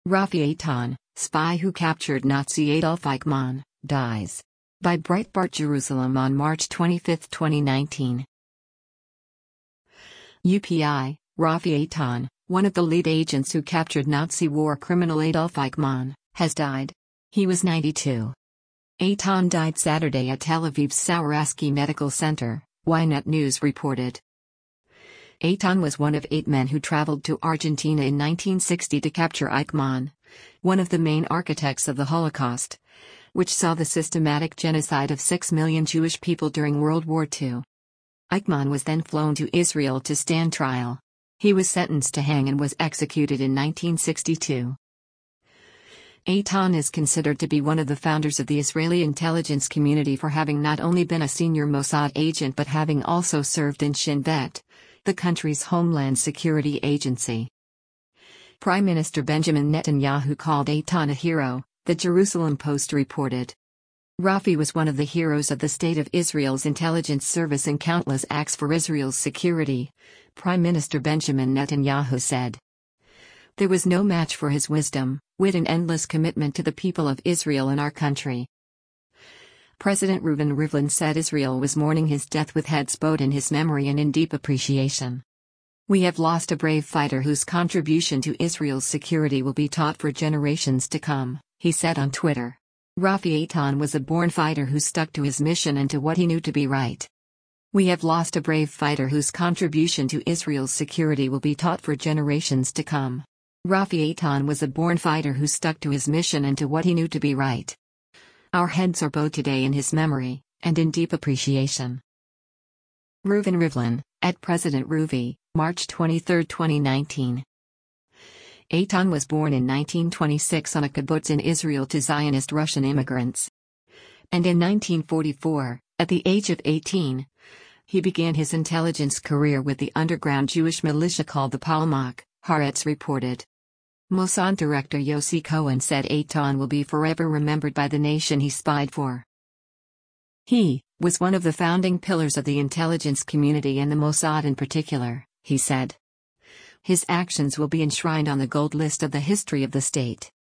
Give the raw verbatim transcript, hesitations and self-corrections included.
Rafi Eitan, spy who captured Nazi Adolf Eichmann, dies. By Breitbart Jerusalem on March twenty-fifth, twenty nineteen. U P I, Rafi Eitan, one of the lead agents who captured Nazi war criminal Adolf Eichmann, has died. He was ninety-two. Eitan died Saturday at Tel Aviv's Sourasky Medical Center, Ynet News reported. Eitan was one of eight men who traveled to Argentina in nineteen sixty to capture Eichmann, one of the main architects of the Holocaust, which saw the systematic genocide of six million Jewish people during World War Two. Eichmann was then flown to Israel to stand trial. He was sentenced to hang and was executed in nineteen sixty-two. Eitan is considered to be one of the founders of the Israeli intelligence community for having not only been a senior Mossad agent but having also served in Shin Bet, the country's homeland security agency. Prime Minister Benjamin Netanyahu called Eitan a hero, the Jerusalem Post reported. Rafi was one of the heroes of the State of Israel's intelligence service in countless acts for Israel's security, Prime Minister Benjamin Netanyahu said. There was no match for his wisdom, wit and endless commitment to the people of Israel and our country. President Reuven Rivlin said Israel was mourning his death with heads bowed in his memory and in deep appreciation. We have lost a brave fighter whose contribution to Israel's security will be taught for generations to come, he said on Twitter. Rafi Eitan was a born fighter who stuck to his mission and to what he knew to be right. We have lost a brave fighter whose contribution to Israel's security will be taught for generations to come. Rafi Eitan was a born fighter who stuck to his mission and to what he knew to be right. Our heads are bowed today in his memory, and in deep appreciation. Reuven Rivlin, at President Ruvi, March twenty-third, twenty nineteen. Eitan was born in nineteen twenty-six on a kibbutz in Israel to Zionist Russian immigrants. And in nineteen forty-four, at the age of eighteen, he began his intelligence career with the underground Jewish militia called the Palmach, Haaretz reported. Mossad director Yossi Cohen said Eitan will be forever remembered by the nation he spied for. He was one of the founding pillars of the intelligence community and the Mossad in particular, he said. His actions will be enshrined on the gold list of the history of the state.